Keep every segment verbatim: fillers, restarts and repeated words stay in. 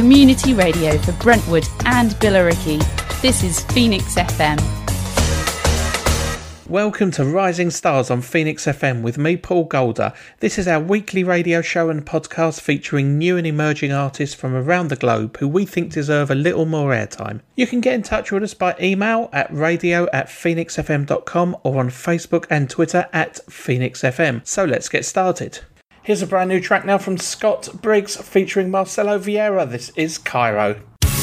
community radio for Brentwood and Billericay. This is Phoenix F M. Welcome to Rising Stars on Phoenix F M with me, Paul Golder. This is our weekly radio show and podcast featuring new and emerging artists from around the globe who we think deserve a little more airtime. You can get in touch with us by email at radio at phoenix f m dot com or on Facebook and Twitter at Phoenix F M. So let's get started. Here's a brand new track now from Scott Briggs featuring Marcelo Vieira. This is Cairo.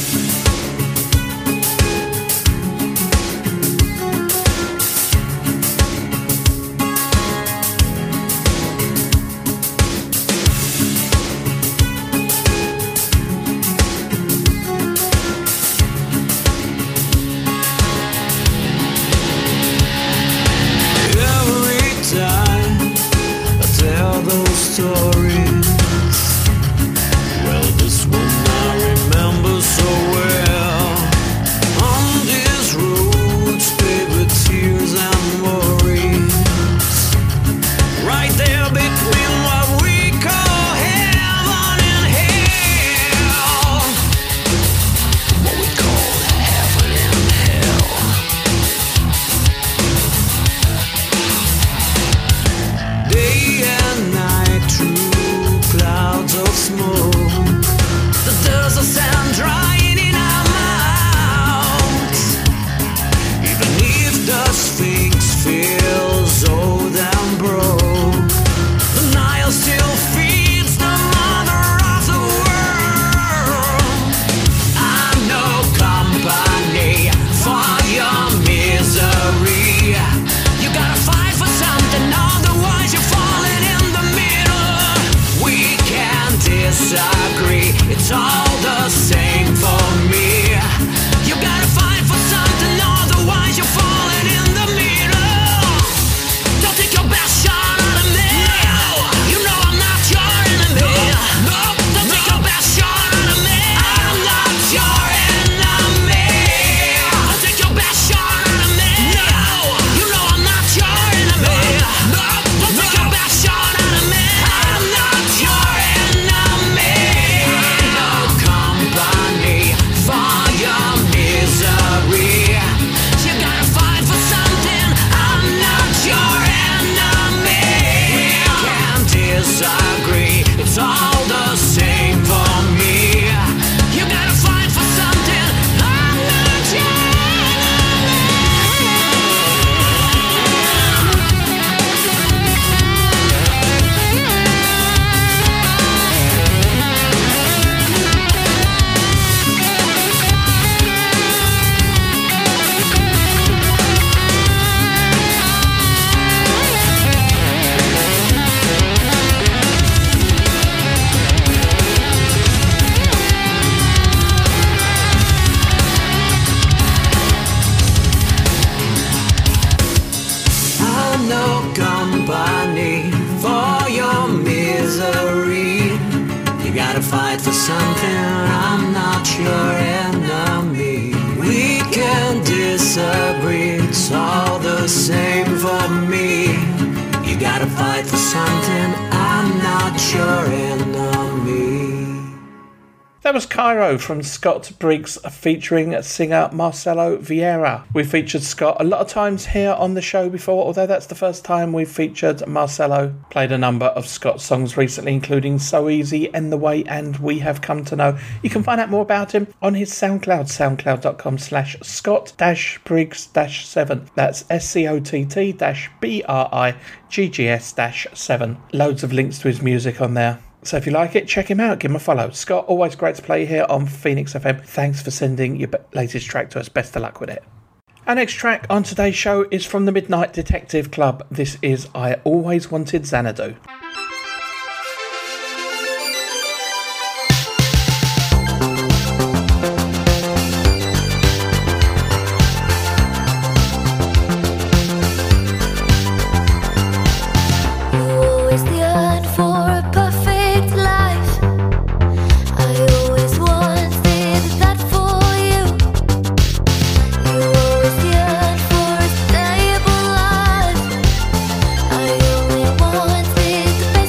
That was Cairo from Scott Briggs featuring singer Marcelo Vieira. We've featured Scott a lot of times here on the show before, although that's the first time we've featured Marcelo. Played a number of Scott songs recently, including So Easy, End the Way and We Have Come to Know. You can find out more about him on his SoundCloud, soundcloud.com slash Scott dash Briggs dash seven. That's S C O T T dash B R I G G S dash seven. Loads of links to his music on there. So if you like it, check him out, give him a follow. Scott, always great to play here on Phoenix F M. Thanks for sending your latest track to us. Best of luck with it. Our next track on today's show is from the Midnight Detective Club. This is I Always Wanted Xanadu. The best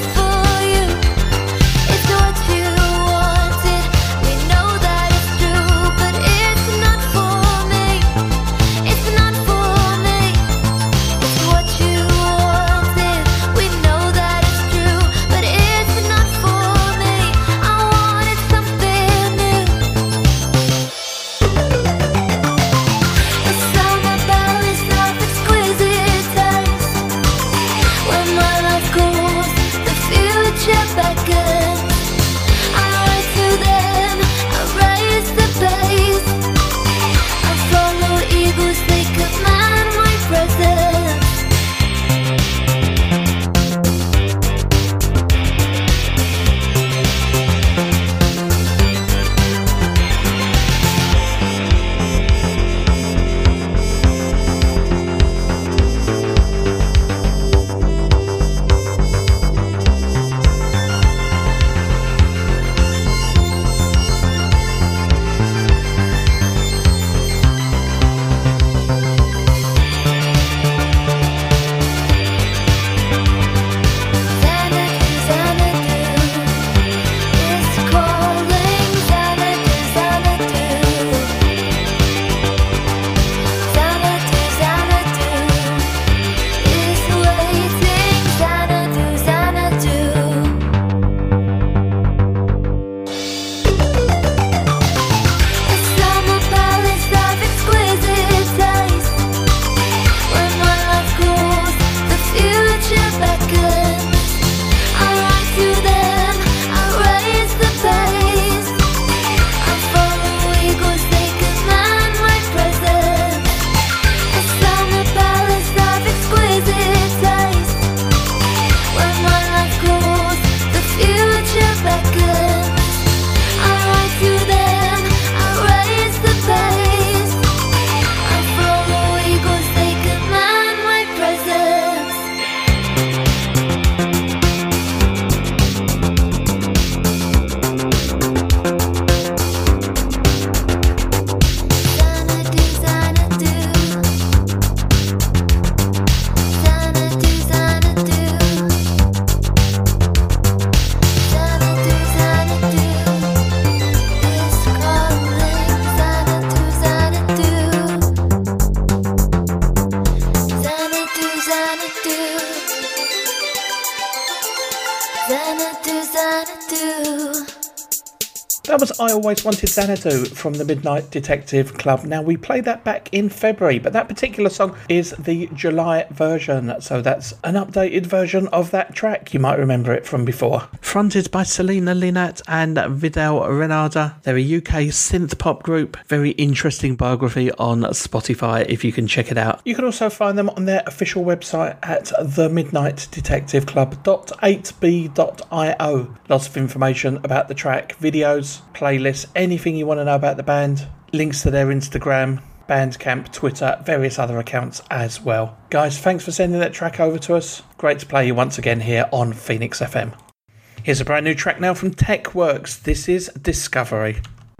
That was I Always Wanted Xanadu from the Midnight Detective Club. Now, we played that back in February, but that particular song is the July version, so that's an updated version of that track. You might remember it from before. Fronted by Selena Linnat and Vidal Renada. They're a U K synth pop group. Very interesting biography on Spotify if you can check it out. You can also find them on their official website at the midnight detective club dot eight b dot i o. Lots of information about the track, videos, playlists, anything you want to know about the band, links to their Instagram, Bandcamp, Twitter, various other accounts as well. Guys, thanks for sending that track over to us. Great to play you once again here on Phoenix F M. Here's a brand new track now from TechWorks. This is Discovery.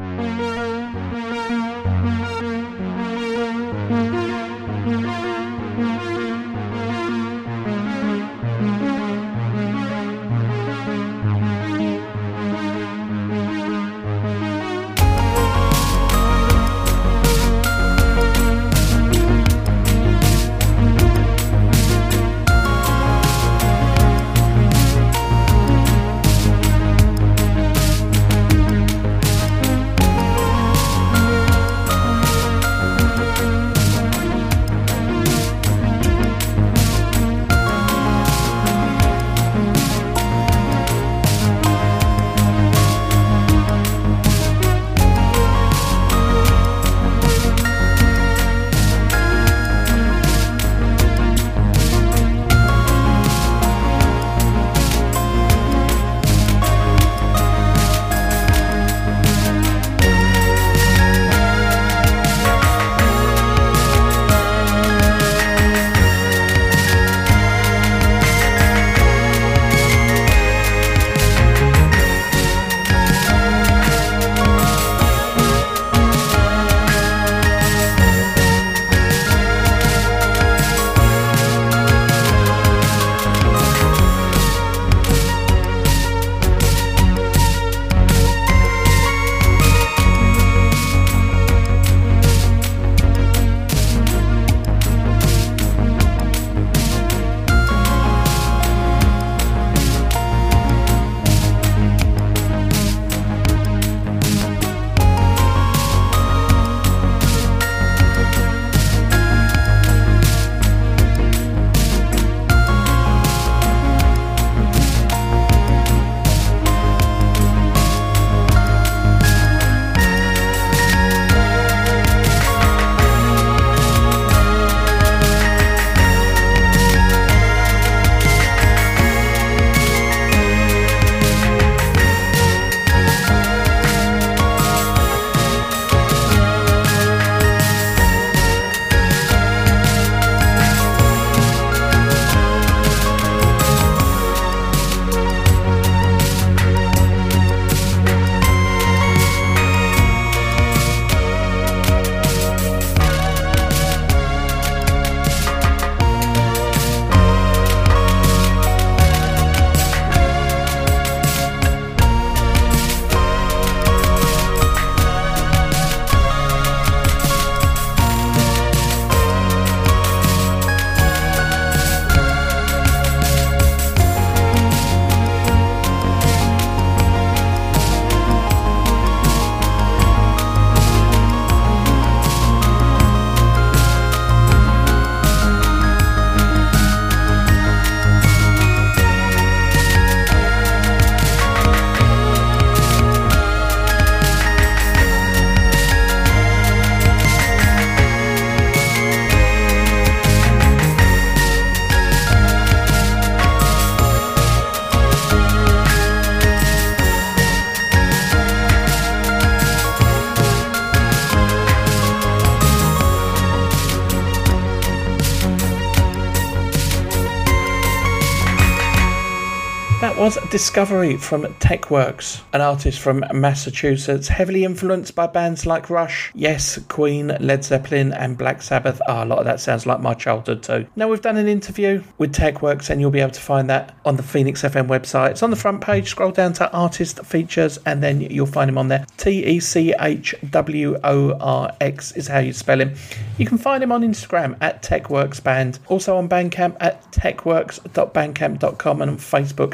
Was Discovery from TechWorks, an artist from Massachusetts, heavily influenced by bands like Rush, Yes, Queen, Led Zeppelin and Black Sabbath. Ah, oh, a lot of that sounds like my childhood too. Now we've done an interview with TechWorks and you'll be able to find that on the Phoenix F M website. It's on the front page, scroll down to Artist Features and then you'll find him on there. T E C H W O R X is how you spell him. You can find him on Instagram at TechWorks Band, also on Bandcamp at techworks dot bandcamp dot com and on Facebook at TechWorks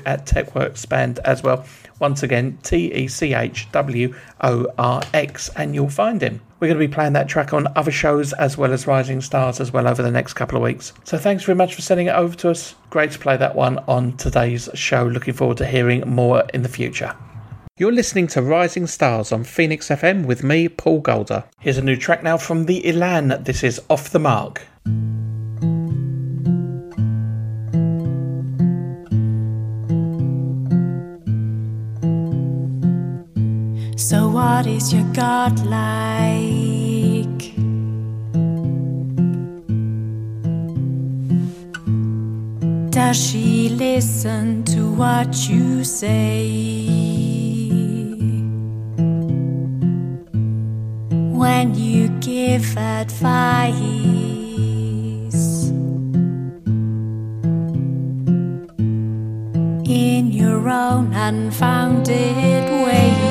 Techworks band as well. Once again, T E C H W O R X, and you'll find him. We're going to be playing that track on other shows as well as Rising Stars as well over the next couple of weeks. So thanks very much for sending it over to us. Great to play that one on today's show. Looking forward to hearing more in the future. You're listening to Rising Stars on Phoenix F M with me, Paul Golder. Here's a new track now from the Ilan. This is Off the Mark. So what is your God like? Does she listen to what you say? When you give advice in your own unfounded way?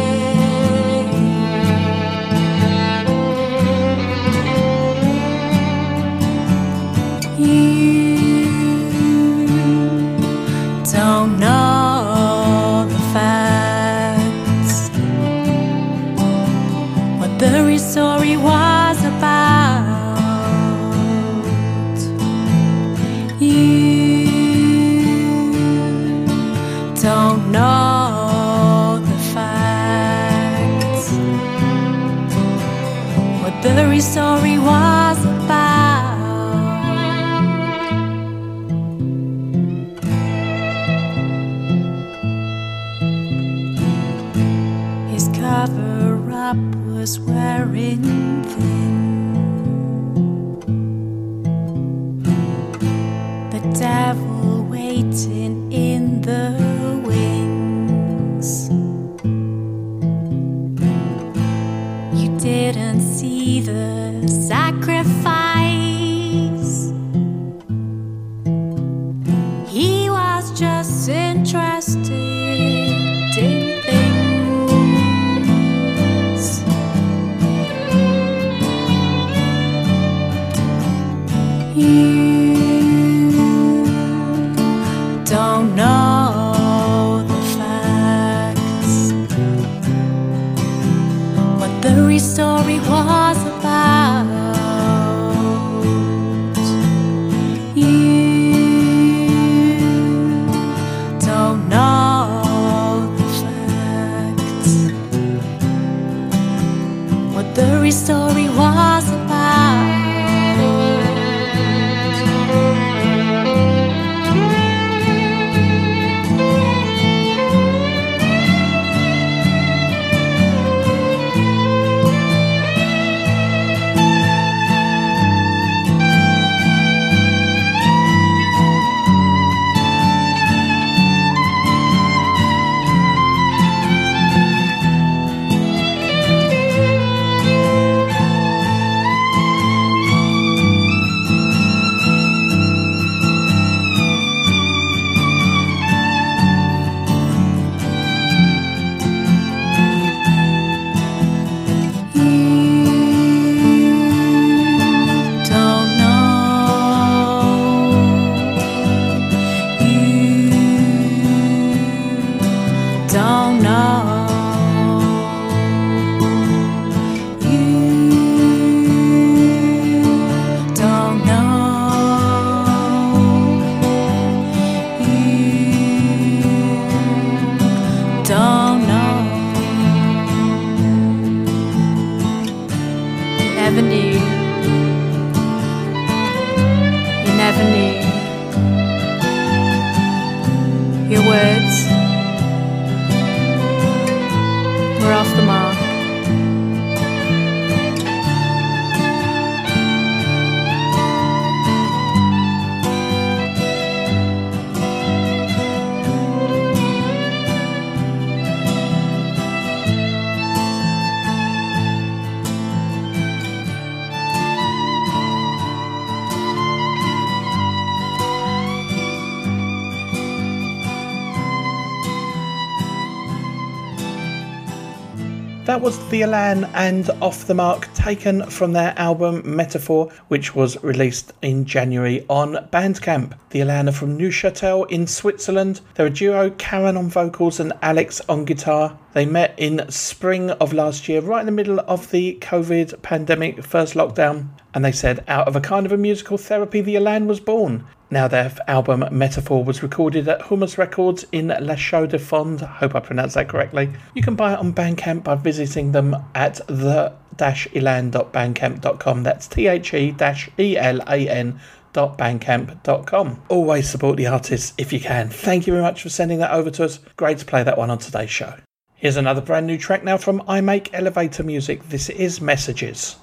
Don't know the facts, what the story was about. You don't know the facts, what the story was about. Cover-up was wearing thin. The devil waiting in the wings. You didn't see the sacrifice. He was just interested in you don't know the facts, what the story was about. You don't know the facts, what the story was about. That was The Elan and Off the Mark, taken from their album Metaphor, which was released in January on Bandcamp. The Elan are from Neuchâtel in Switzerland. They're a duo, Karen on vocals and Alex on guitar. They met in spring of last year, right in the middle of the COVID pandemic, first lockdown. And they said, out of a kind of a musical therapy, The Elan was born. Now, their album Metaphor was recorded at Hummus Records in La Chaux-de-Fonds. I hope I pronounced that correctly. You can buy it on Bandcamp by visiting them at the elan dot bandcamp dot com. That's T H E E L A N dot bandcamp dot com. Always support the artists if you can. Thank you very much for sending that over to us. Great to play that one on today's show. Here's another brand new track now from I Make Elevator Music. This is Messages.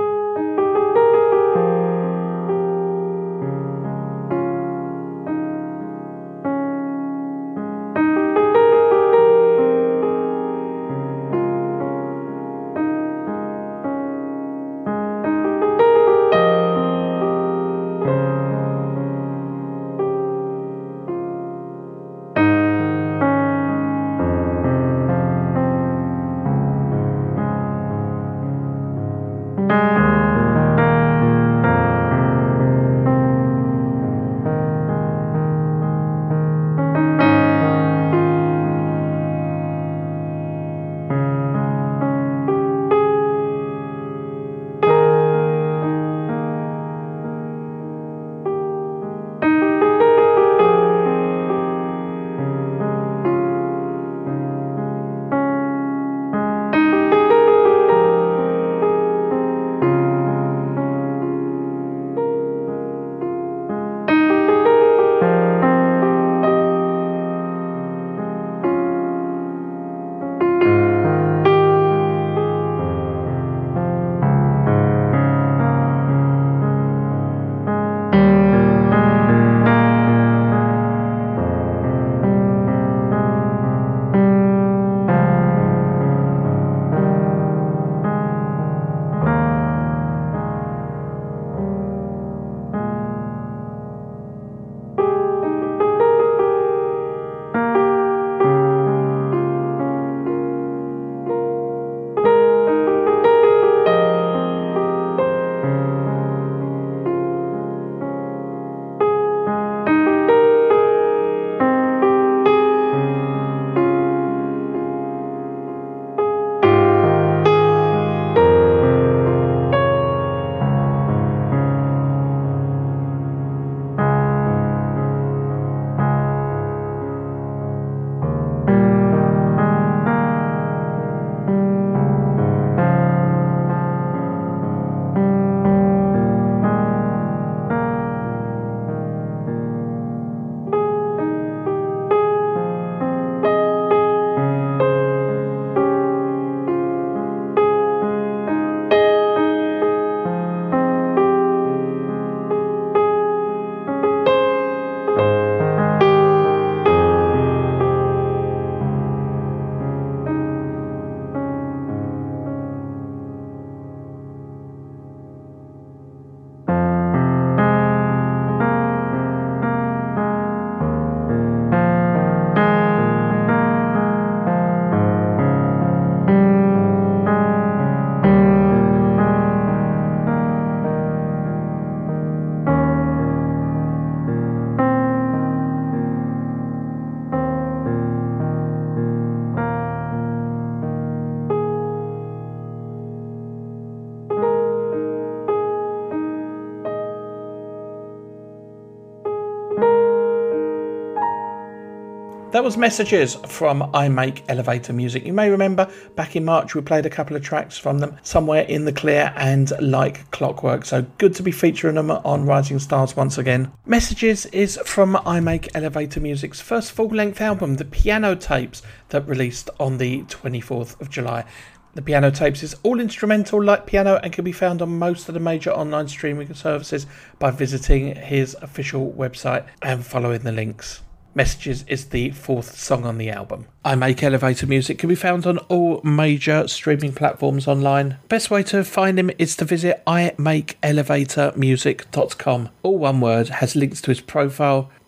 That was Messages from I Make Elevator Music. You may remember back in March we played a couple of tracks from them, Somewhere in the Clear and Like Clockwork. So good to be featuring them on Rising Stars once again. Messages is from I Make Elevator Music's first full-length album, The Piano Tapes, that released on the twenty-fourth of July. The Piano Tapes is all instrumental like piano and can be found on most of the major online streaming services by visiting his official website and following the links. Messages is the fourth song on the album. I Make Elevator Music can be found on all major streaming platforms online. Best way to find him is to visit i make elevator music dot com. All one word, has links to his profile,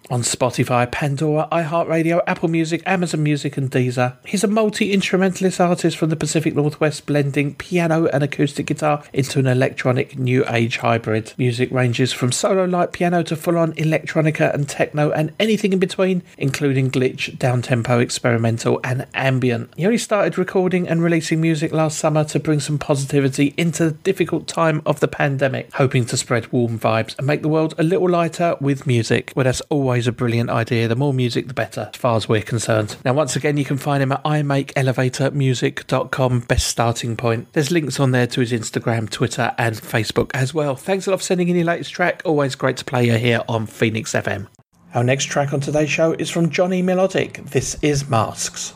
on Spotify, Pandora, iHeartRadio, Apple Music, Amazon Music and Deezer. He's a multi-instrumentalist artist from the Pacific Northwest, blending piano and acoustic guitar into an electronic new age hybrid. Music ranges from solo light piano to full-on electronica and techno and anything in between, including glitch, down-tempo, experimental and ambient. He only started recording and releasing music last summer to bring some positivity into the difficult time of the pandemic, hoping to spread warm vibes and make the world a little lighter with music. Well, that's always a brilliant idea. The more music, the better, as far as we're concerned. Now, once again, you can find him at i make elevator music dot com, best starting point. There's links on there to his Instagram, Twitter and Facebook as well. Thanks a lot for sending in your latest track. Always great to play you here on Phoenix F M. Our next track on today's show is from Johnny Melodic. This is Masks.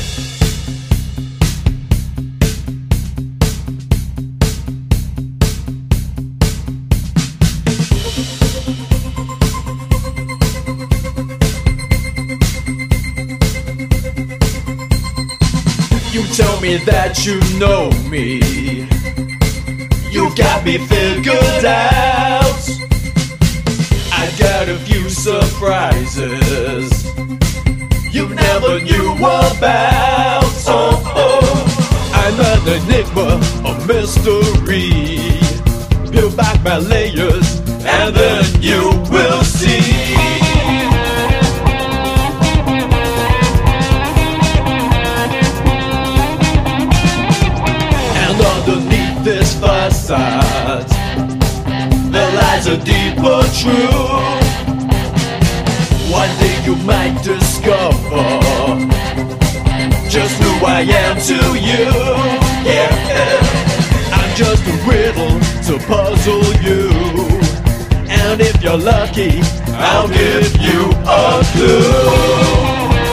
Tell me that you know me. You got me figured out. I got a few surprises you never knew about. Oh, oh. I'm an enigma, a mystery. Peel back my layers and then you will see. Underneath this facade, there lies a deeper truth. One day you might discover just who I am to you. Yeah, I'm just a riddle to puzzle you, and if you're lucky, I'll give you a clue.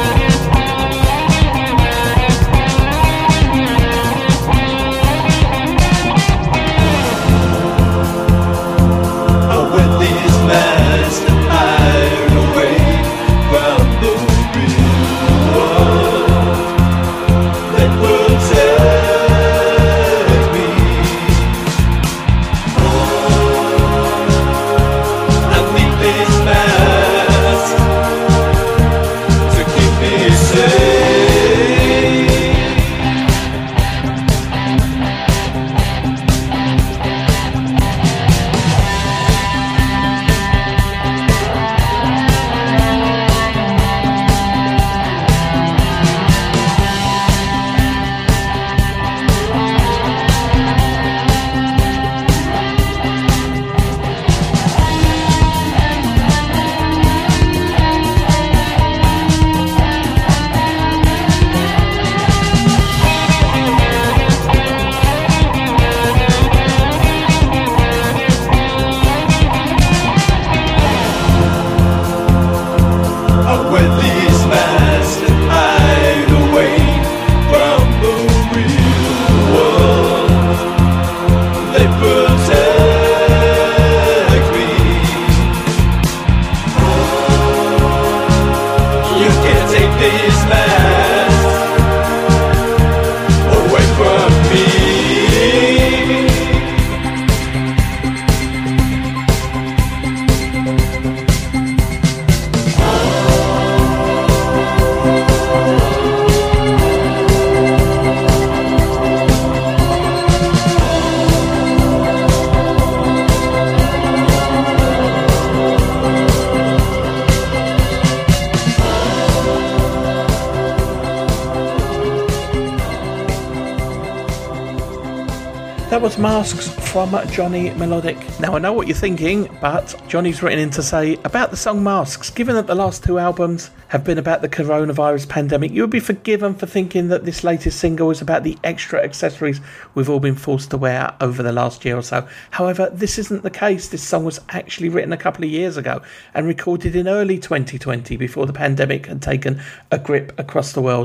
That was Masks from Johnny Melodic. Now I know what you're thinking, but Johnny's written in to say about the song Masks, given that the last two albums have been about the coronavirus pandemic, you would be forgiven for thinking that this latest single is about the extra accessories we've all been forced to wear over the last year or so. However, this isn't the case. This song was actually written a couple of years ago and recorded in early twenty twenty before the pandemic had taken a grip across the world.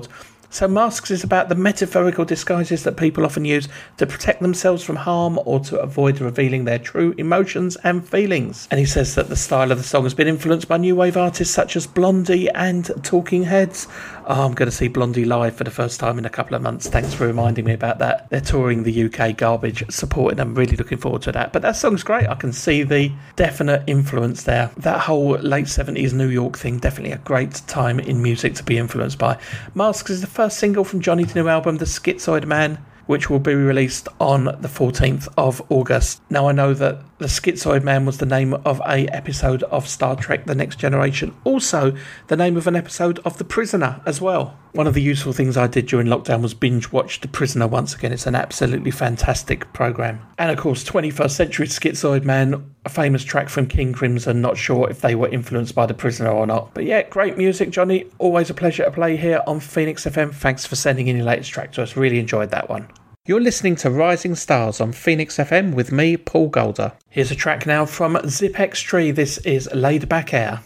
So Masks is about the metaphorical disguises that people often use to protect themselves from harm or to avoid revealing their true emotions and feelings. And he says that the style of the song has been influenced by new wave artists such as Blondie and Talking Heads. Oh, I'm going to see Blondie live for the first time in a couple of months. Thanks for reminding me about that. They're touring the U K, Garbage, supporting them. Really looking forward to that. But that song's great. I can see the definite influence there. That whole late seventies New York thing, definitely a great time in music to be influenced by. Masks is the first single from Johnny's new album, The Schizoid Man, which will be released on the fourteenth of August. Now, I know that The Schizoid Man was the name of a episode of Star Trek The Next Generation, also the name of an episode of The Prisoner as well. One of the useful things I did during lockdown was binge watch The Prisoner once again. It's an absolutely fantastic programme. And of course, twenty-first Century Schizoid Man, a famous track from King Crimson. Not sure if they were influenced by The Prisoner or not. But yeah, great music, Johnny. Always a pleasure to play here on Phoenix F M. Thanks for sending in your latest track to us. Really enjoyed that one. You're listening to Rising Stars on Phoenix F M with me, Paul Golder. Here's a track now from Zip-X Tree. This is Laid Back Air.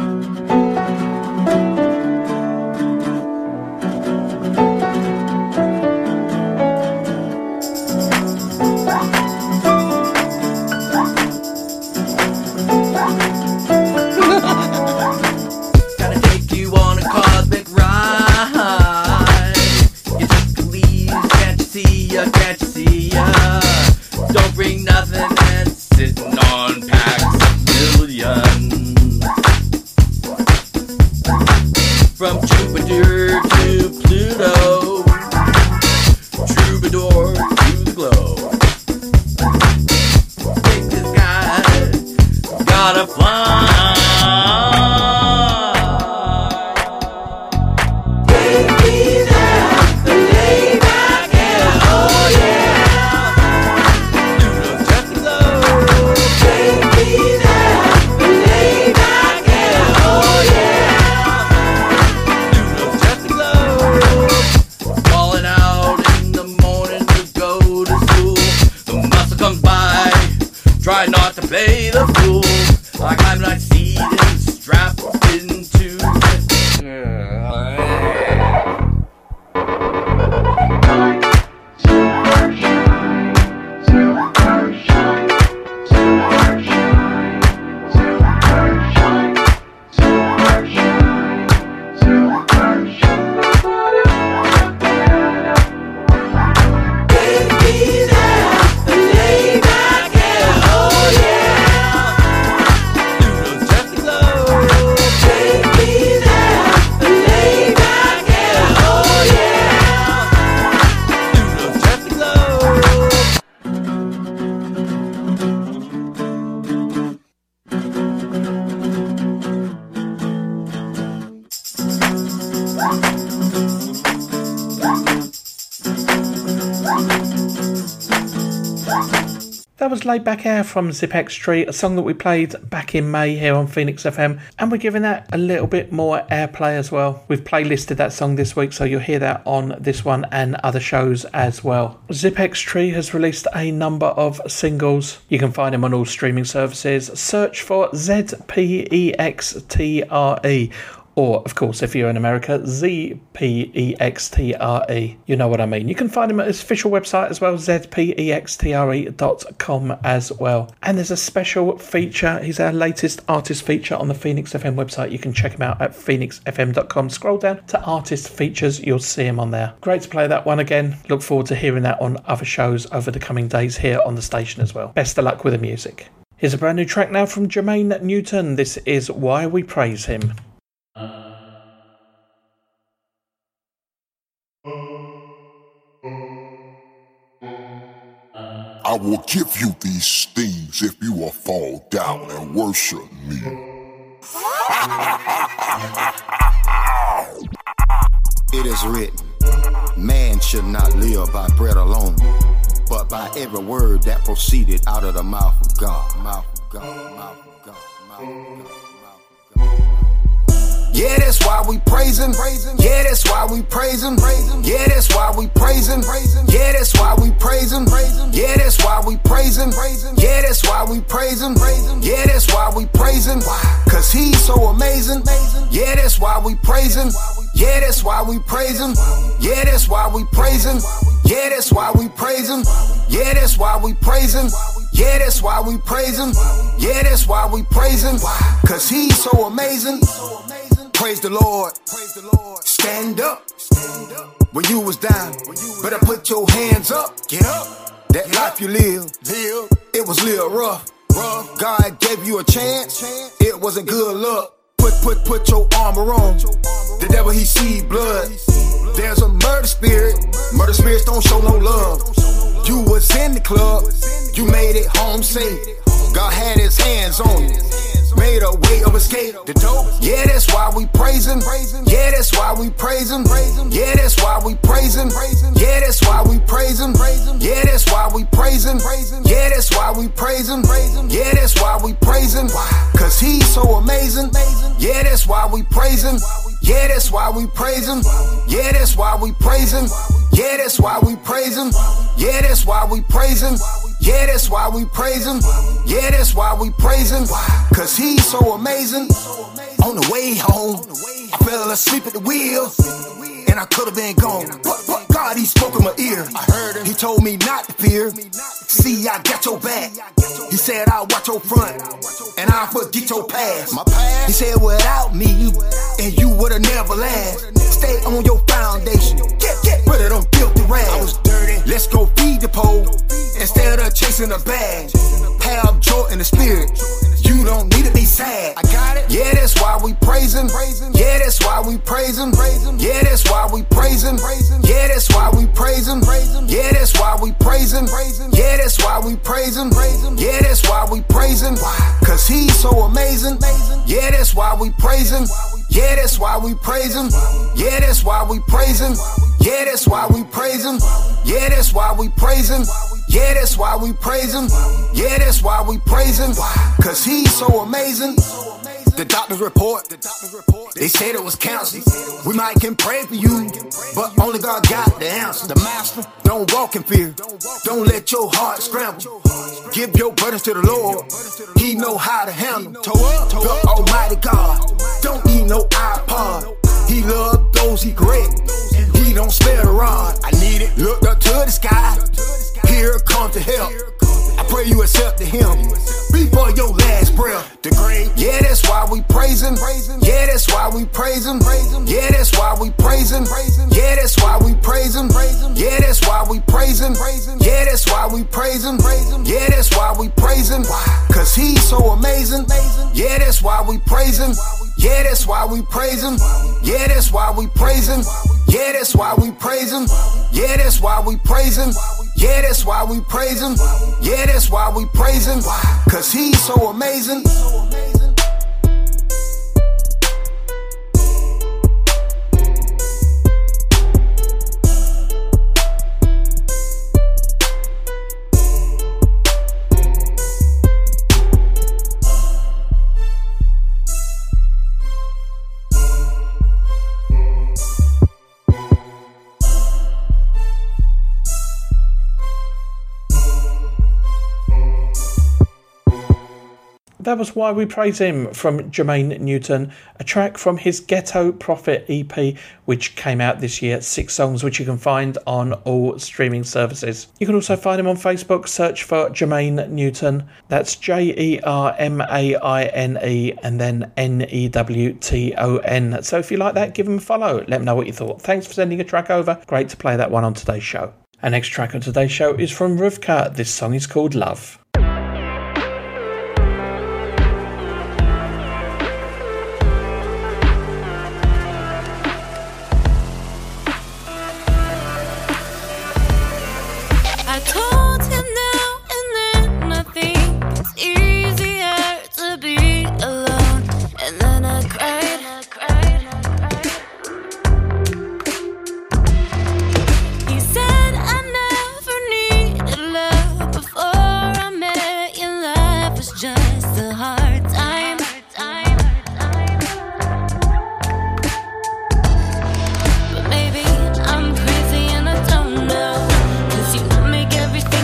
That was Laid Back Air from Zip-X Tree, a song that we played back in May here on Phoenix F M, and we're giving that a little bit more airplay as well. We've playlisted that song this week, so you'll hear that on this one and other shows as well. Zip-X Tree has released a number of singles. You can find them on all streaming services. Search for Z P E X T R E. Or, of course, if you're in America, Z P E X T R E. You know what I mean. You can find him at his official website as well, Z P E X T R E dot com as well. And there's a special feature. He's our latest artist feature on the Phoenix F M website. You can check him out at phoenix f m dot com. Scroll down to artist features. You'll see him on there. Great to play that one again. Look forward to hearing that on other shows over the coming days here on the station as well. Best of luck with the music. Here's a brand new track now from Jermaine Newton. This is Why We Praise Him. I will give you these things if you will fall down and worship me. It is written, man should not live by bread alone, but by every word that proceeded out of the mouth of God. Mouth of God, mouth of God, mouth of God, mouth of God. Yeah, that's why we praise him. Yeah, that's why we praise him. Yeah, that's why we praise him. Yeah, that's why we praise him. Yeah, that's why we praise praise him. Yeah, that's why we praise him. Yeah, that's why we praise him. Cause he's so amazing. Yeah, that's why we praise him. Yeah, that's why we praise him. Yeah, that's why we praise him. Yeah, that's why we praise him. Yeah, that's why we praise him. Yeah, that's why we praise him. Yeah, that's why we praise him. Cause he's so amazing. Praise the Lord. Stand up. When you was down, better put your hands up. Get up. That life you live, it was little rough. God gave you a chance. It wasn't good luck. Put, put, put your armor on. The devil, he see blood. There's a murder spirit. Murder spirits don't show no love. You was in the club. You made it home safe. God had his hands on you. Made a way of escape. The dope. Yeah, that's why we praise him. Yeah, that's why we praise him. Yeah, that's why we praise him. Yeah, that's why we praise him. Yeah, that's why we praise him. Yeah, that's why we praise him. Yeah, that's why we praise him. Cause he's so amazing. Yeah, that's why we praise him. Yeah, that's why we praise him. Yeah, that's why we praise him. Yeah, that's why we praise him. Yeah, that's why we praise him. Yeah, that's why we praise him. Yeah, that's why we praise him. Cause he's so amazing. On the way home, I fell asleep at the wheel, and I could have been gone. But, but God, he spoke in my ear. I heard him. He told me not to fear. See, I got your back. He said, I'll watch your front, and I'll forget your past. My past. He said, without me, and you would've never last. Stay on your foundation. Get, get rid of them filthy rags. I was dirty. Let's go feed the pole instead of chasing a bag. Have joy in the spirit. You don't need to be sad. I got it. Yeah, that's why we praise him. Yeah, that's why we praise him. Yeah, that's why we praise him. Yeah, that's why we praise him. Yeah, that's why we praise him. Yeah, that's why we praise him. Yeah, that's why we praise him. Cause he's so amazing. Yeah, that's why we praise him. Yeah, that's why we praise him. Yeah, that's why we praise him. Yeah, that's why we praise him. Yeah, that's why we praise him. Yeah, that's why we praise him. Yeah, that's why we praise him. Cause he's so amazing. The doctor's report, they said it was cancer. We might can pray for you, but only God got the answer. The master, don't walk in fear. Don't let your heart scramble. Give your burdens to the Lord. He know how to handle. The Almighty God don't need no iPod. He love those he correct. He don't spare the rod. I need it. Look up to the sky. Here comes to help. I pray you accept him before your last breath. The grave. Yeah, that's why we praise him. Yeah, that's why we praise him. Yeah, that's why we praise him. Yeah, that's why we praise him. Yeah, that's why we praise him. Yeah, that's why we praise him. Yeah, that's why we praise him. Cause he's so amazing. Yeah, that's why we praise him. Yeah, that's why we praise him. Yeah, that's why we praise him. Yeah, that's why we praise him. Yeah, that's why we praise him. Yeah, that's why we praise him. Yeah, that's why we praise him. Cause he's so amazing. That was Why We Praise Him from Jermaine Newton, a track from his Ghetto Prophet E P, which came out this year. Six songs which you can find on all streaming services. You can also find him on Facebook. Search for Jermaine Newton. That's J E R M A I N E and then N E W T O N. So if you like that, give him a follow. Let me know what you thought. Thanks for sending a track over. Great to play that one on today's show. Our next track on today's show is from Ruvka. This song is called Love. Everything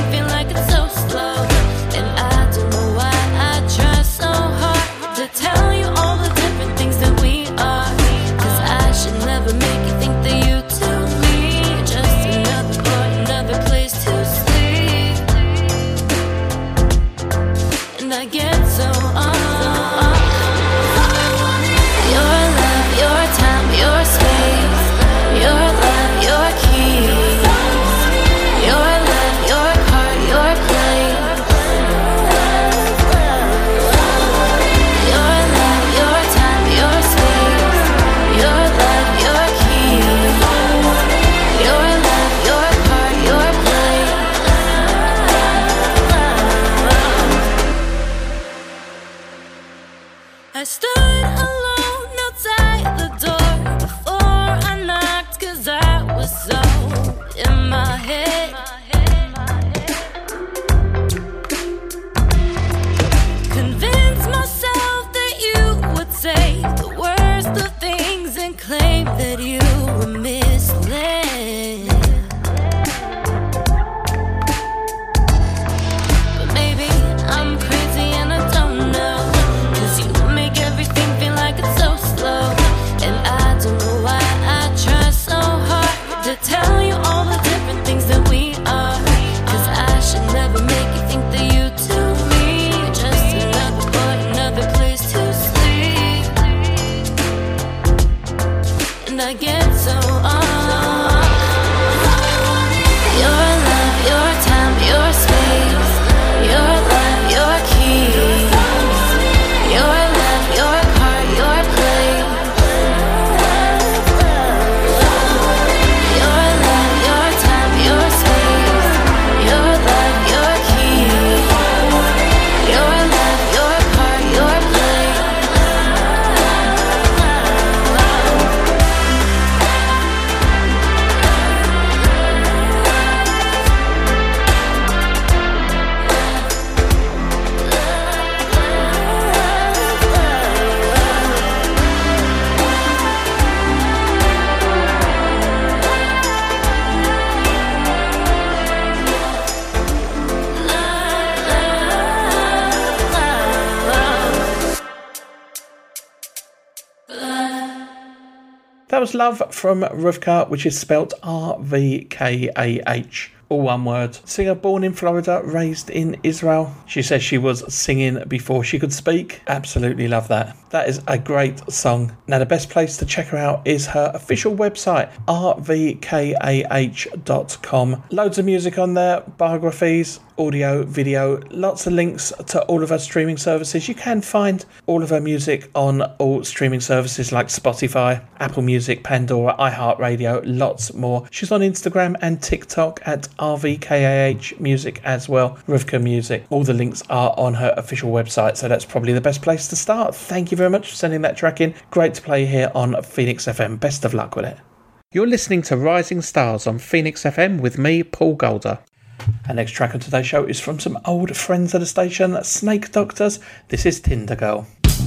was Love from Rivka, which is spelt R V K A H. All one word. Singer born in Florida, raised in Israel. She says she was singing before she could speak. Absolutely love that. That is a great song. Now the best place to check her out is her official website, r v k a h dot com. Loads of music on there, biographies, audio, video, lots of links to all of her streaming services. You can find all of her music on all streaming services like Spotify, Apple Music, Pandora, iHeartRadio, lots more. She's on Instagram and TikTok at R V K A H Music as well, Rivka Music. All the links are on her official website, so that's probably the best place to start. Thank you very much for sending that track in. Great to play here on Phoenix F M. Best of luck with it. You're listening to Rising Stars on Phoenix F M with me, Paul Golder. Our next track on today's show is from some old friends of the station, Snake Doctors. This is Tinder Girl.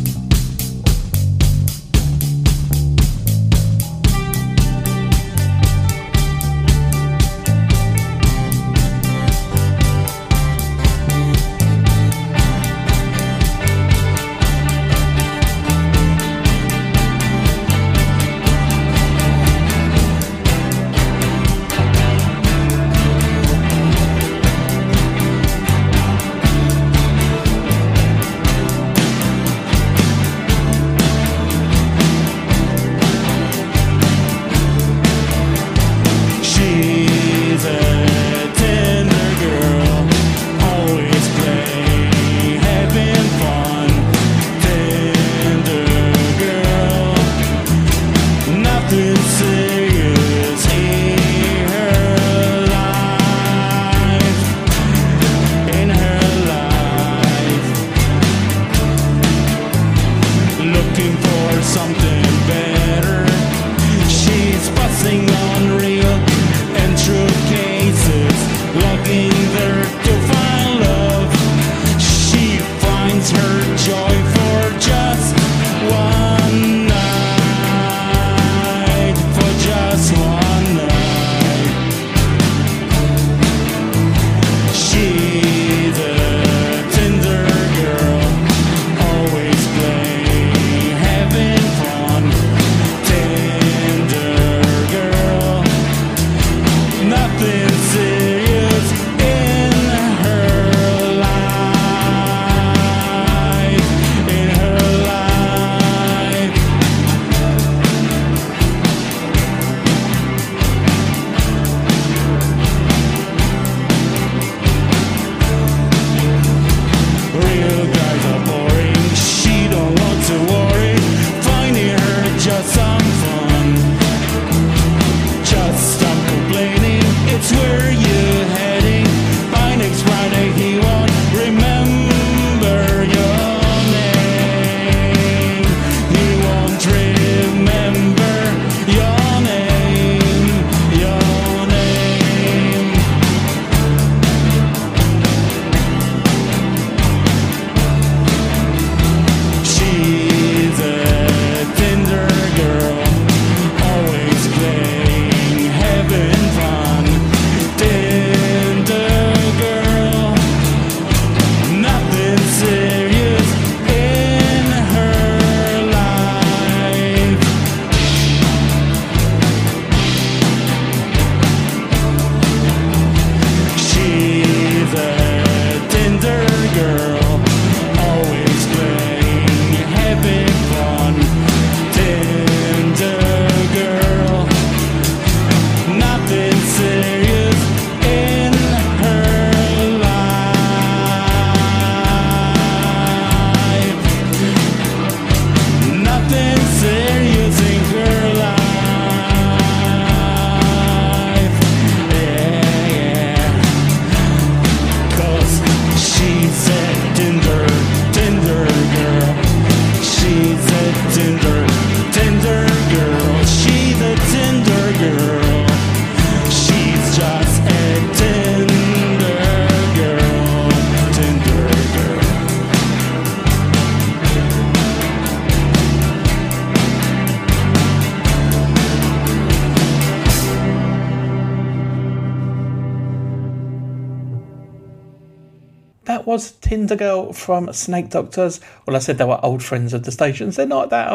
That was Tinder Girl from Snake Doctors. Well, I said they were old friends of the stations. They're not that old.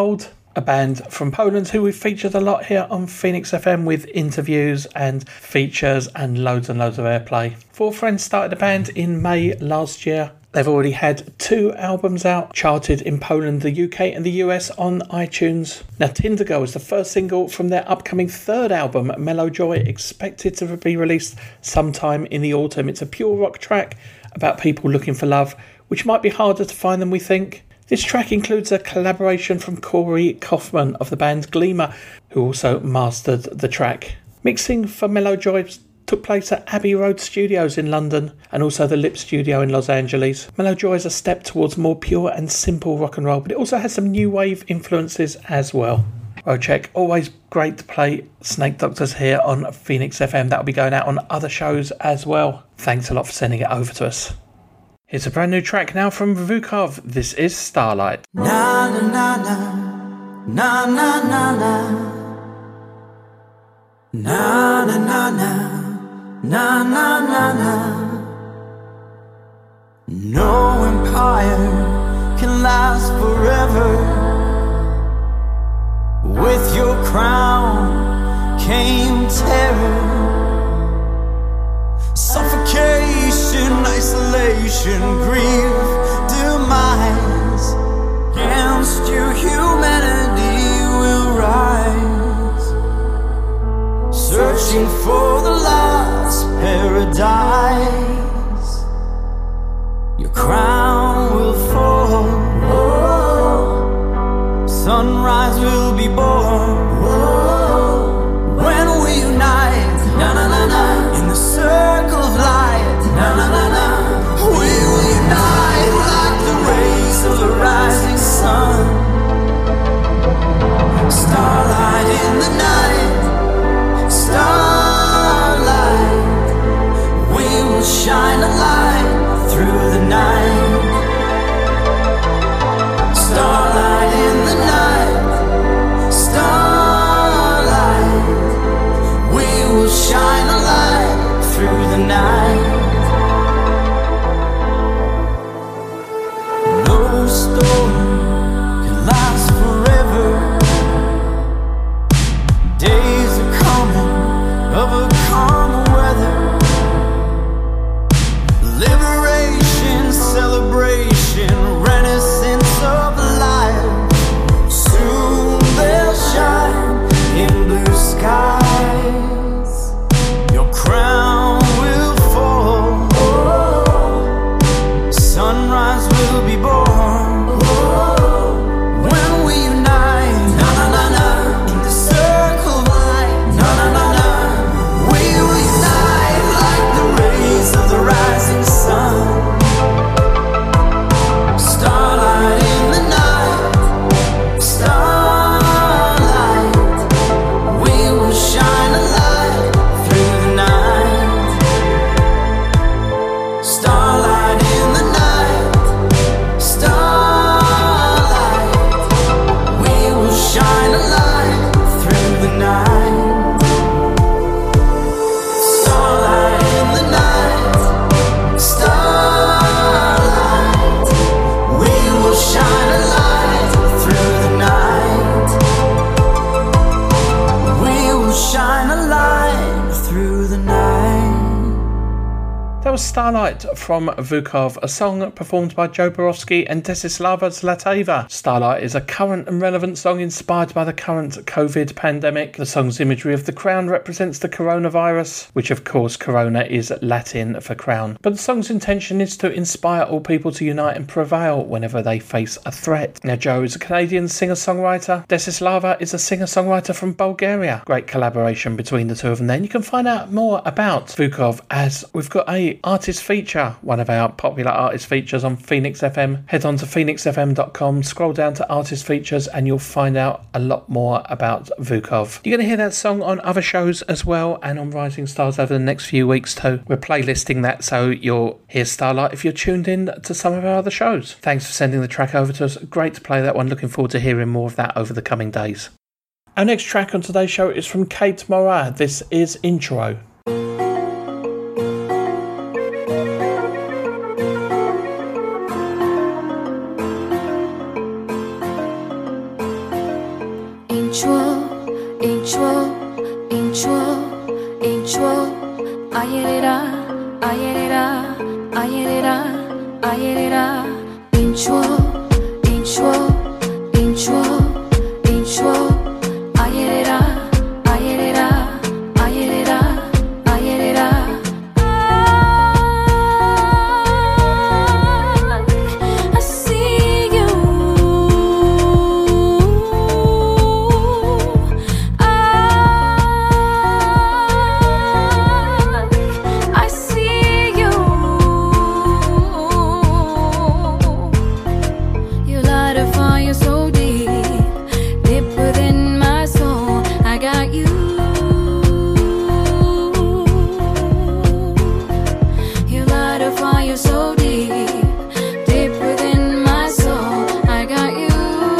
a band from Poland who we've featured a lot here on Phoenix F M with interviews and features and loads and loads of airplay. Four Friends started a band in May last year. They've already had two albums out, charted in Poland, the U K and the U S on iTunes. Now, Tinder Girl is the first single from their upcoming third album, Mellow Joy, expected to be released sometime in the autumn. It's a pure rock track about people looking for love, which might be harder to find than we think. This track includes a collaboration from Corey Kaufman of the band Gleamer, who also mastered the track. Mixing for Mellow Joy took place at Abbey Road Studios in London and also the Lip Studio in Los Angeles. Mellow Joy is a step towards more pure and simple rock and roll, but it also has some new wave influences as well. Roadcheck, always great to play Snake Doctors here on Phoenix F M. That'll be going out on other shows as well. Thanks a lot for sending it over to us. Here's a brand new track now from Vukov. This is Starlight. Na na na na na na na na na na na na. Na na na na. No empire can last forever. With your crown came terror, suffocation, isolation, grief, demise. Against you, humanity will rise, searching for the lost paradise. Your crown will fall. Whoa. Sunrise will be born. Whoa. When we unite, na na na na, in the circle of light, na na na na, we will unite like the rays of the rising sun. Starlight in the night, starlight. We will shine a light through the night. Starlight in the night, starlight. We will shine a light through the night. No storm can last forever. Days are coming of a calmer weather. Liberation, celebration, renaissance of life. Soon they'll shine in blue skies. Your crown will fall. Oh, sunrise will be born. Oh, when we unite, na na na na, in the circle of light, na na na na, we will unite like the rays of the rising sun. Starlight in the night, starlight. We will shine a light through the night. Starlight in the night, starlight. We will shine a light through the night. Starlight in the night, starlight. We will shine a light through the night. We will shine a light through the night. That was Starlight from Vukov, a song performed by Joe Borowski and Desislava Zlateva. Starlight is a current and relevant song inspired by the current COVID pandemic. The song's imagery of the crown represents the coronavirus, which of course corona is Latin for crown. But the song's intention is to inspire all people to unite and prevail whenever they face a threat. Now, Joe is a Canadian singer-songwriter. Desislava is a singer-songwriter from Bulgaria. Great collaboration between the two of them there. And you can find out more about Vukov as we've got a artist feature, one of our popular artist features on Phoenix F M. Head on to phoenix f m dot com, scroll down to artist features and you'll find out a lot more about Vukov. You're going to hear that song on other shows as well and on Rising Stars over the next few weeks too. We're playlisting that so you'll hear Starlight if you're tuned in to some of our other shows. Thanks for sending the track over to us. Great to play that one. Looking forward to hearing more of that over the coming days. Our next track on today's show is from Kate Morat. This is Intro. ayerera, ayerera, inchuo, inchuo, inchuo, inchuo, ayerera, ayerera, ayerera, ayerera. I see you. I see you. You light a fire so deep, deep within my soul. I got you. You light a fire so deep, deep within my soul. I got you.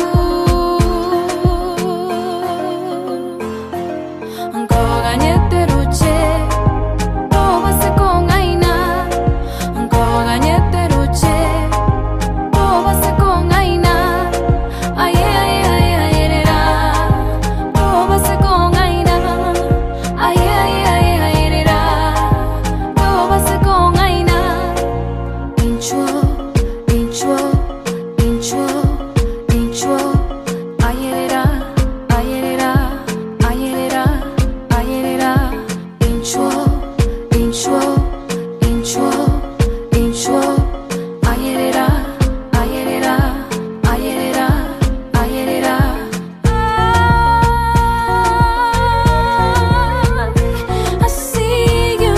Ancora niente luce, dove sei con Aina? Ancora niente luce, dove sei con Aina? Ai ai ai ai ai ra, dove sei con Aina? Ai ai ai ai ra, dove sei con Aina? Inchuo, inchuo, inchuo, inchuo, ayerera, ayerera, ayerera, ayerera, inchuo, inchuo, inchuo, inchuo, ayerera, ayerera, ayerera, ayerera. I see you.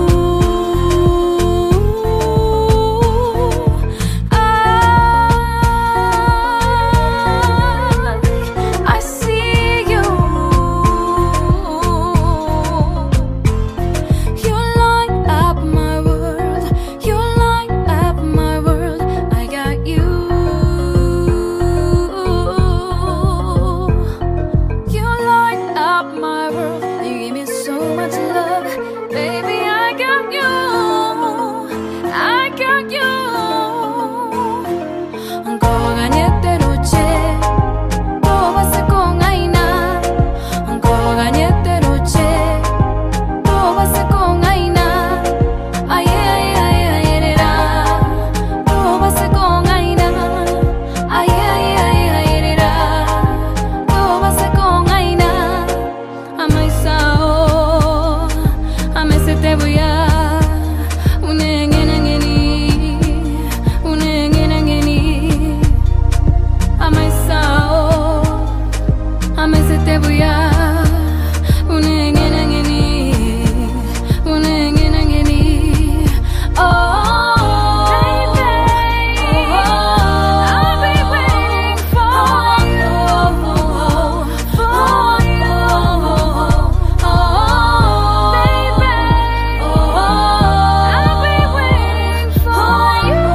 I see you. You light up my world. You light up my world. I got you. You light up my world. You give me so much love, baby. I got you. I got you. Ancora niente luce, dove sei con Aina? Ancora niente luce, dove sei con Aina? Ai ai ai ai ra, dove sei con Aina? Ai ai ai ai ra, dove sei con Aina? Amai sao, amai se te voy a unengeni, unengeni, amai sao, amai se te voy a unengeni, unengeni. Oh, baby, I'll be waiting for you, for you. Oh, baby, I'll be waiting for you.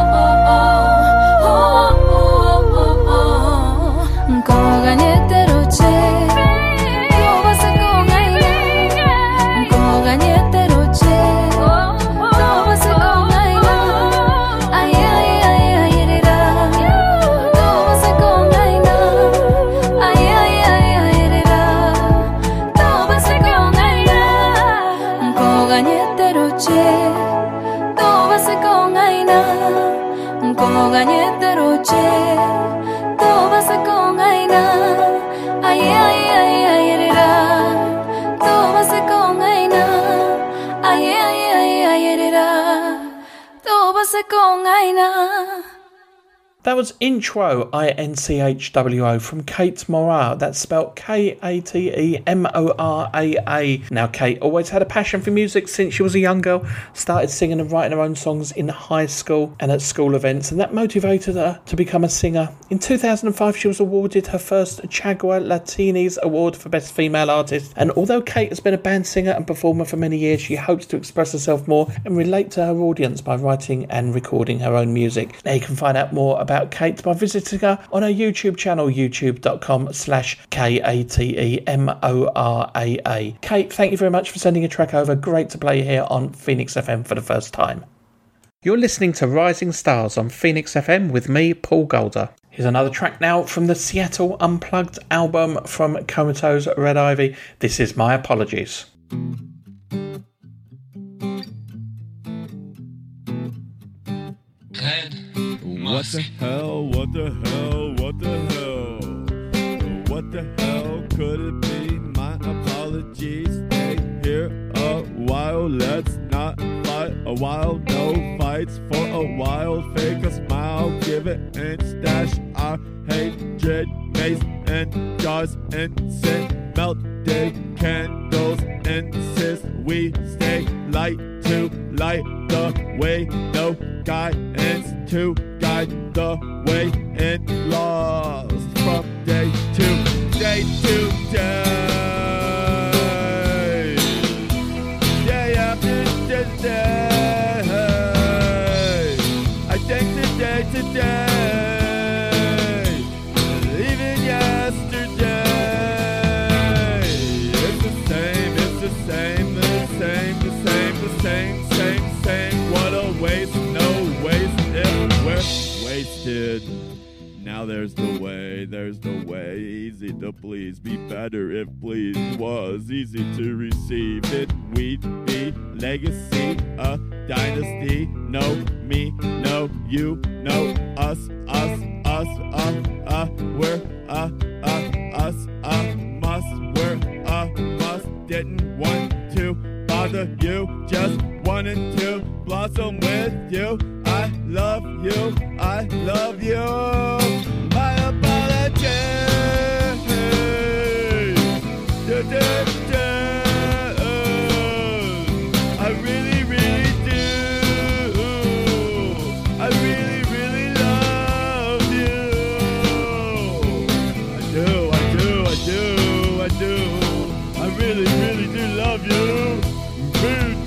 Ancora niente luce, dove sei con Aina? Ancora niente luce, dove sei con Aina? Ai ai ai ai ra, dove sei con Aina? Ai ai ai ai ra, dove sei con Aina? Ancora niente luce, dove sei con Aina? Ancora niente luce, dove sei con Aina? Ai ai ai ai ra, dove sei con Aina? Ai ai ai ai ra, dove sei con Aina? That was Intro, I N C H W O, from Kate Moraa. That's spelt K A T E M O R A A. Now, Kate always had a passion for music since she was a young girl, started singing and writing her own songs in high school and at school events, and that motivated her to become a singer. In two thousand five, she was awarded her first Chagua Latinis Award for Best Female Artist, and although Kate has been a band singer and performer for many years, she hopes to express herself more and relate to her audience by writing and recording her own music. Now, you can find out more about about Kate by visiting her on her YouTube channel, youtube.com slash K-A-T-E-M-O-R-A-A. Kate, thank you very much for sending a track over. Great to play here on Phoenix F M for the first time. You're listening to Rising Stars on Phoenix F M with me, Paul Golder. Here's another track now from the Seattle Unplugged album from Comatose Red Ivy. This is My Apologies. head. What the hell, what the hell, what the hell? What the hell could it be? My apologies. Stay here a while, let's not fight a while. No fights for a while. Fake a smile, give it and stash our hatred. Mace and jars and sin. Melted candles insist we stay light to light the way. No guidance to guide the way. And lost from day to day to day. Day after day. I think today today. Even yesterday. It's the same, it's the same, the same, the same, the same, same, same. What a waste, no waste if we're wasted. Now there's the way, there's the way. Easy to please, be better if please was easy to receive. It we'd be legacy, a dynasty. No me, no you, no us, us, us, uh, uh, we're uh, uh, us, uh, must, we're uh, must. Didn't want to bother you, just wanted to blossom with you. I love you, I love you. My apologies. Da, da, da. I really, really do. I really, really love you. I do, I do, I do, I do. I really, really do love you. Rude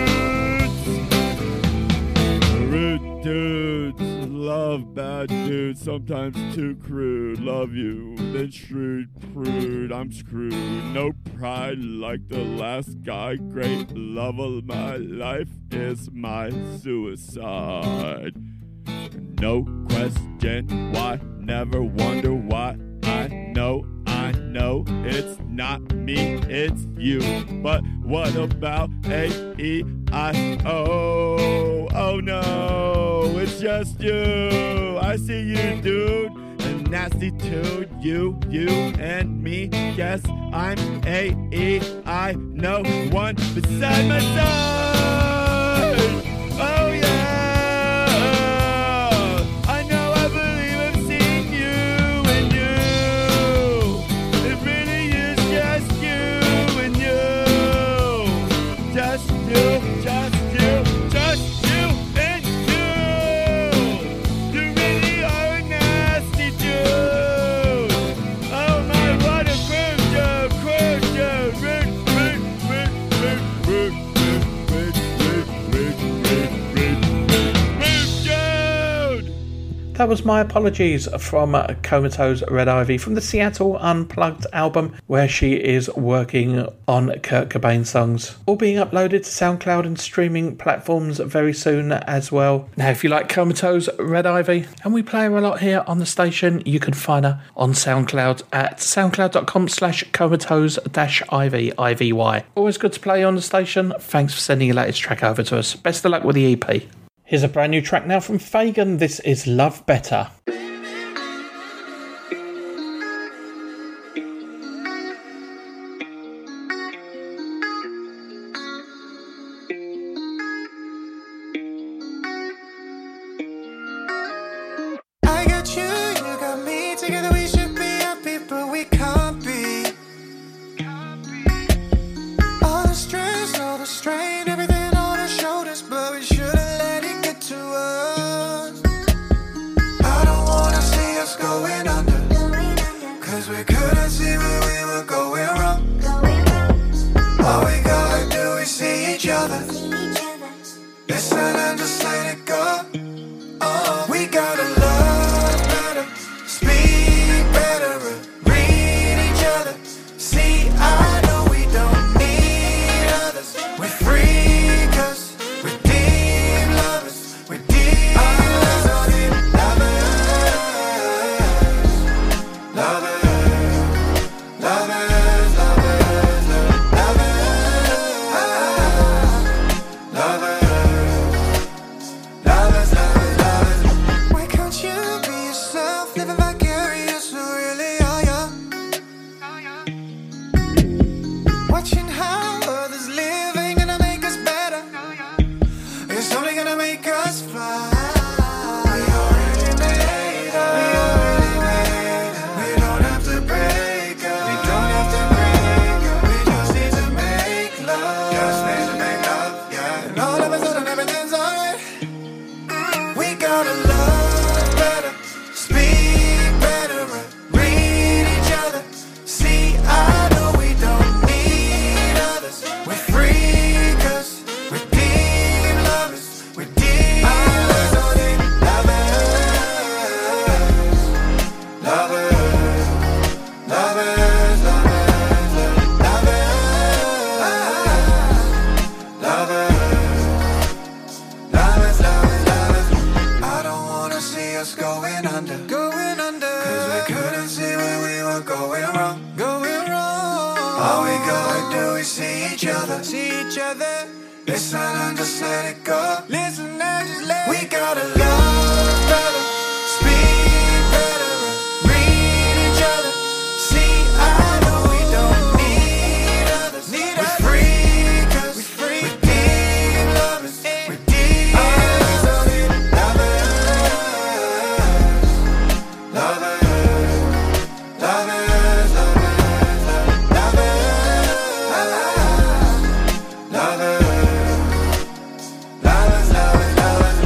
dudes. Rude dudes. Love bad dudes. Sometimes too crude. Love you. Then shrewd, prude. I'm screwed. No pride like the last guy. Great love of my life is my suicide. No question why. Never wonder why. I know, I know it's not me, it's you. But what about A E I O? Oh no, it's just you. I see you, dude. A nasty dude, you, you, and me. Guess I'm A E I. No one beside my side. Oh yeah. That was My Apologies from Comatose Red Ivy from the Seattle Unplugged album, where she is working on Kurt Cobain songs, all being uploaded to SoundCloud and streaming platforms very soon as well. Now, if you like Comatose Red Ivy, and we play her a lot here on the station, you can find her on SoundCloud at soundcloud.com slash comatose dash ivy, I V Y. Always good to play on the station. Thanks for sending your latest track over to us. Best of luck with the E P. Here's a brand new track now from Fagan. This is Love Better. I got you, you got me. Together we should be happy, but we can't be. All the stress, all the strain, everything on our shoulders, but we should've let it get to us. I don't wanna see us going under, cause we couldn't see where we were going wrong. All we gotta do is see each other, listen and just let it go. Oh, we gotta love better, speak better, read each other. See, I know we don't need others. We're free cause we're deep lovers. We're deep lovers. Lovers, lovers. gonna make us fly. We already made up. We already made up. We don't have to break up. We don't have to break up. We just need to make love. Just need to make love, yeah. And all of a sudden everything's alright. We gotta love better, speak better, and read each other. See, I know we don't need others. We're free 'cause we're deep lovers. We're deep lovers, oh, deep lovers. Lovers, lovers, lovers, lovers, lovers. Lovers, lovers, lovers. I don't wanna see us going under, going under. 'Cause we couldn't see where we were going wrong, going wrong. All we gotta do is see each other, see each other. Listen and just let it go. Listen and just let it go. We gotta love better, speak better, and read each other. See, I know we don't need others. Need we're others. Free 'cause we're free. We're deep lovers. We're deep lovers. Oh, deep lovers. Lovers. Lovers. Lovers. Lovers. Lovers. Lovers, lovers, lovers.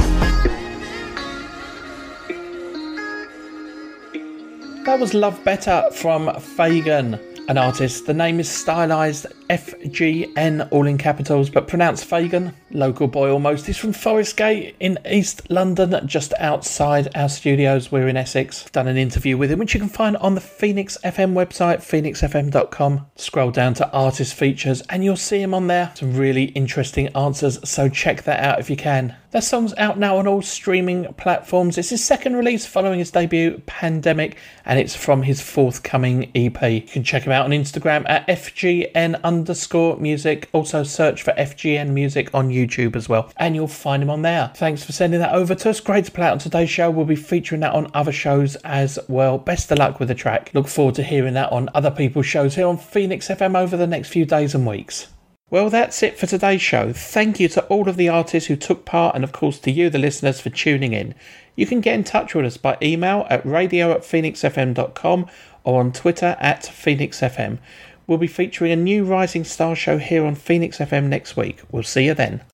That was Love Better from Fagan, an artist. The name is stylized F G N, all in capitals, but pronounced Fagan. Local boy almost. He's from Forest Gate in East London, just outside our studios. We're in Essex. Done an interview with him, which you can find on the Phoenix F M website, phoenix f m dot com. Scroll down to artist features and you'll see him on there. Some really interesting answers, so check that out if you can. That song's out now on all streaming platforms. It's his second release following his debut, Pandemic, and it's from his forthcoming E P. You can check him out on Instagram at F G N underscore music. Also search for F G N music on YouTube as well, and you'll find him on there. Thanks for sending that over to us. Great to play it on today's show. We'll be featuring that on other shows as well. Best of luck with the track. Look forward to hearing that on other people's shows here on Phoenix F M over the next few days and weeks. Well, that's it for today's show. Thank you to all of the artists who took part, and of course to you, the listeners, for tuning in. You can get in touch with us by email at radio at phoenix f m dot com or on Twitter at phoenix f m. We'll be featuring a new Rising Star show here on Phoenix F M next week. We'll see you then.